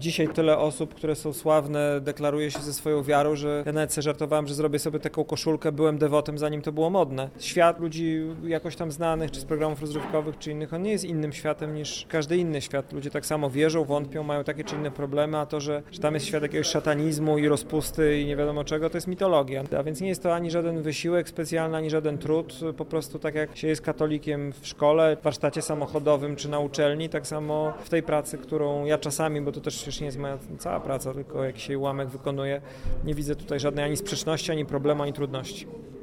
dzisiaj tyle osób, które są sławne, deklaruje się ze swoją wiarą, że ja nawet sobie żartowałem, że zrobię sobie taką koszulkę, byłem dewotem, zanim to było modne. Świat ludzi jakoś tam znanych, czy z programów rozrywkowych, czy innych, on nie jest innym światem niż każdy inny świat. Ludzie tak samo wierzą, wątpią, mają takie czy inne problemy, a to, że tam jest świat jakiegoś szatanizmu i rozpusty i nie wiadomo czego, to jest mitologia. A więc nie jest to ani żaden wysiłek specjalny, ani żaden trud, po prostu tak jak się jest katolikiem w szkole, w warsztacie samochodowym czy na uczelni, tak samo w tej pracy, którą ja czasami, bo to też przecież nie jest moja cała praca, tylko jakiś jej ułamek wykonuję, nie widzę tutaj żadnej ani sprzeczności, ani problemu, ani trudności.